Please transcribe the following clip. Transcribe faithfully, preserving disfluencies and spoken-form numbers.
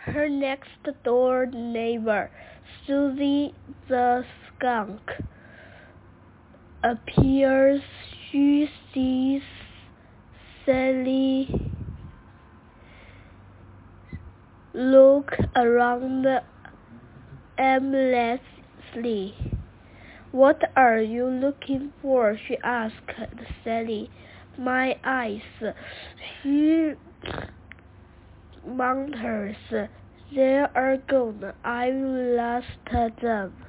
Her next-door neighbor, Susie the skunk, appears. She sees Sally look around aimlessly. "What are you looking for?" she asked Sally. "My eyes," she mutters. "They are gone. I've lost them."